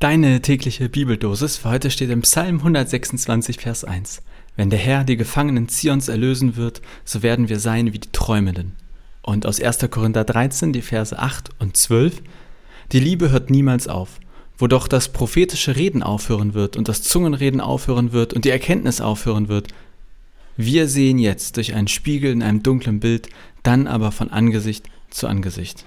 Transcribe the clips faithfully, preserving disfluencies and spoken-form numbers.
Deine tägliche Bibeldosis für heute steht im Psalm hundertsechsundzwanzig, Vers eins. Wenn der Herr die Gefangenen Zions erlösen wird, so werden wir sein wie die Träumenden. Und aus erster Korinther dreizehn, die Verse acht und zwölf. Die Liebe hört niemals auf. Wo doch das prophetische Reden aufhören wird und das Zungenreden aufhören wird und die Erkenntnis aufhören wird. Wir sehen jetzt durch einen Spiegel in einem dunklen Bild, dann aber von Angesicht zu Angesicht.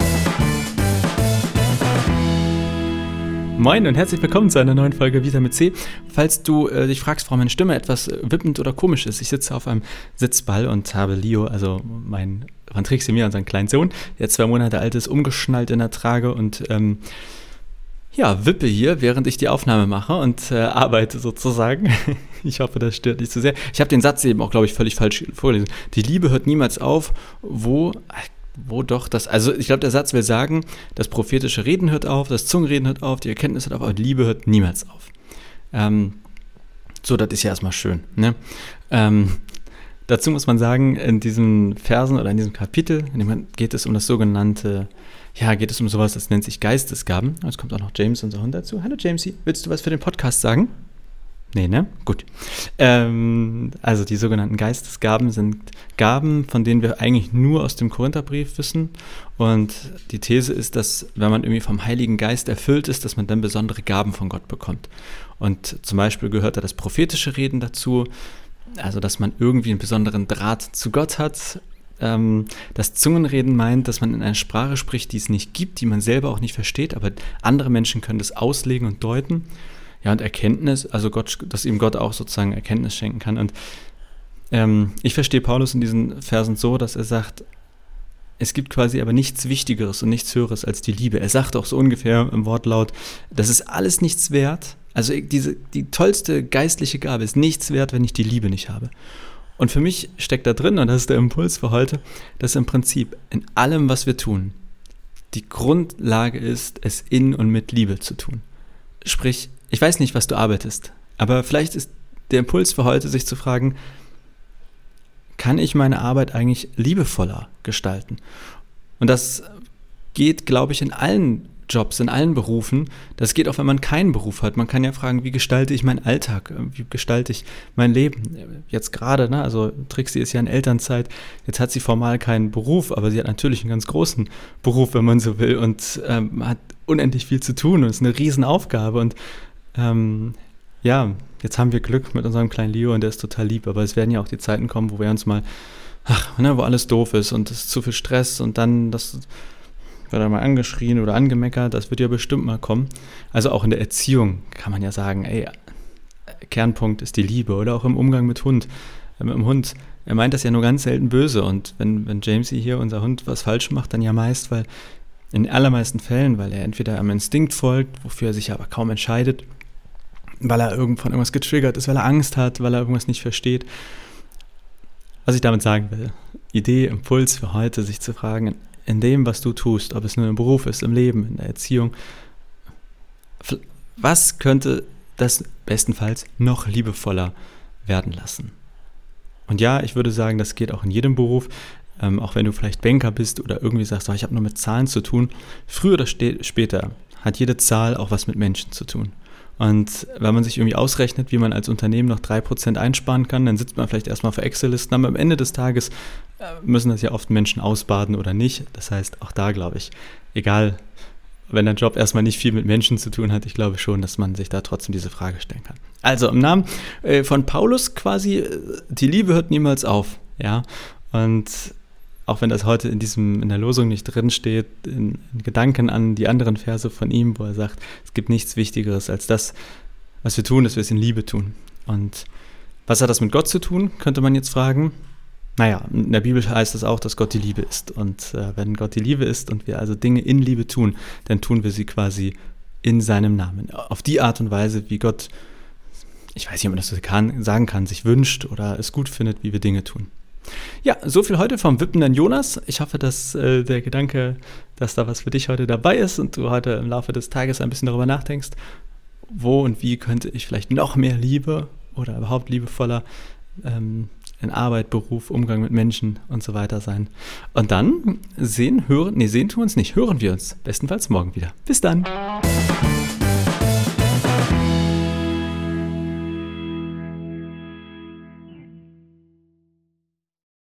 Moin und herzlich willkommen zu einer neuen Folge Vita mit C. Falls du äh, dich fragst, warum meine Stimme etwas äh, wippend oder komisch ist, ich sitze auf einem Sitzball und habe Leo, also mein Van Trixie, unseren kleinen Sohn, der zwei Monate alt ist, umgeschnallt in der Trage und ähm, ja, wippe hier, während ich die Aufnahme mache und äh, arbeite sozusagen. Ich hoffe, das stört nicht zu sehr. Ich habe den Satz eben auch, glaube ich, völlig falsch vorgelesen. Die Liebe hört niemals auf, wo... Wo doch das, also ich glaube, der Satz will sagen, das prophetische Reden hört auf, das Zungenreden hört auf, die Erkenntnis hört auf, aber die Liebe hört niemals auf. Ähm, so, das ist ja erstmal schön. Ne? Ähm, dazu muss man sagen, in diesen Versen oder in diesem Kapitel, in dem geht es um das sogenannte, ja, geht es um sowas, das nennt sich Geistesgaben. Jetzt kommt auch noch James, unser Hund, dazu. Hallo Jamesy, willst du was für den Podcast sagen? Nee, ne? Gut. Ähm, also die sogenannten Geistesgaben sind Gaben, von denen wir eigentlich nur aus dem Korintherbrief wissen. Und die These ist, dass wenn man irgendwie vom Heiligen Geist erfüllt ist, dass man dann besondere Gaben von Gott bekommt. Und zum Beispiel gehört da das prophetische Reden dazu, also dass man irgendwie einen besonderen Draht zu Gott hat. Ähm, das Zungenreden meint, dass man in einer Sprache spricht, die es nicht gibt, die man selber auch nicht versteht, aber andere Menschen können das auslegen und deuten. Ja, und Erkenntnis, also Gott, dass ihm Gott auch sozusagen Erkenntnis schenken kann. Und ähm, ich verstehe Paulus in diesen Versen so, dass er sagt, es gibt quasi aber nichts Wichtigeres und nichts Höheres als die Liebe. Er sagt auch so ungefähr im Wortlaut, das ist alles nichts wert. Also diese, die tollste geistliche Gabe ist nichts wert, wenn ich die Liebe nicht habe. Und für mich steckt da drin, und das ist der Impuls für heute, dass im Prinzip in allem, was wir tun, die Grundlage ist, es in und mit Liebe zu tun. Sprich, ich weiß nicht, was du arbeitest, aber vielleicht ist der Impuls für heute, sich zu fragen, kann ich meine Arbeit eigentlich liebevoller gestalten? Und das geht, glaube ich, in allen Jobs, in allen Berufen. Das geht auch, wenn man keinen Beruf hat. Man kann ja fragen, wie gestalte ich meinen Alltag? Wie gestalte ich mein Leben? Jetzt gerade, ne? Also Trixie ist ja in Elternzeit. Jetzt hat sie formal keinen Beruf, aber sie hat natürlich einen ganz großen Beruf, wenn man so will, und ähm, hat unendlich viel zu tun und ist eine Riesenaufgabe. Und ähm, ja, jetzt haben wir Glück mit unserem kleinen Leo und der ist total lieb, aber es werden ja auch die Zeiten kommen, wo wir uns mal, ach, ne, wo alles doof ist und es ist zu viel Stress und dann das wird er mal angeschrien oder angemeckert, das wird ja bestimmt mal kommen. Also auch in der Erziehung kann man ja sagen, ey, Kernpunkt ist die Liebe, oder auch im Umgang mit Hund. Mit dem Hund, er meint das ja nur ganz selten böse, und wenn, wenn Jamesy hier, unser Hund, was falsch macht, dann ja meist, weil in den allermeisten Fällen, weil er entweder am Instinkt folgt, wofür er sich aber kaum entscheidet, weil er irgend von irgendwas getriggert ist, weil er Angst hat, weil er irgendwas nicht versteht. Was ich damit sagen will, Idee, Impuls für heute, sich zu fragen, in dem, was du tust, ob es nur im Beruf ist, im Leben, in der Erziehung, was könnte das bestenfalls noch liebevoller werden lassen? Und ja, ich würde sagen, das geht auch in jedem Beruf, ähm, auch wenn du vielleicht Banker bist oder irgendwie sagst, oh, ich habe nur mit Zahlen zu tun. Früher oder ste- später hat jede Zahl auch was mit Menschen zu tun. Und wenn man sich irgendwie ausrechnet, wie man als Unternehmen noch drei Prozent einsparen kann, dann sitzt man vielleicht erstmal für Excel-Listen, aber am Ende des Tages müssen das ja oft Menschen ausbaden oder nicht. Das heißt, auch da glaube ich, egal, wenn dein Job erstmal nicht viel mit Menschen zu tun hat, ich glaube schon, dass man sich da trotzdem diese Frage stellen kann. Also im Namen äh, von Paulus quasi, die Liebe hört niemals auf. Ja, und auch wenn das heute in diesem in der Losung nicht drin steht, in, in Gedanken an die anderen Verse von ihm, wo er sagt, es gibt nichts Wichtigeres als das, was wir tun, dass wir es in Liebe tun. Und was hat das mit Gott zu tun, könnte man jetzt fragen. Naja, in der Bibel heißt es auch, dass Gott die Liebe ist. Und äh, wenn Gott die Liebe ist und wir also Dinge in Liebe tun, dann tun wir sie quasi in seinem Namen. Auf die Art und Weise, wie Gott, ich weiß nicht, ob man das so kann, sagen kann, sich wünscht oder es gut findet, wie wir Dinge tun. Ja, so viel heute vom wippenden Jonas. Ich hoffe, dass äh, der Gedanke, dass da was für dich heute dabei ist und du heute im Laufe des Tages ein bisschen darüber nachdenkst, wo und wie könnte ich vielleicht noch mehr Liebe oder überhaupt liebevoller ähm, in Arbeit, Beruf, Umgang mit Menschen und so weiter sein. Und dann sehen, hören, nee, sehen tun wir uns nicht, hören wir uns bestenfalls morgen wieder. Bis dann!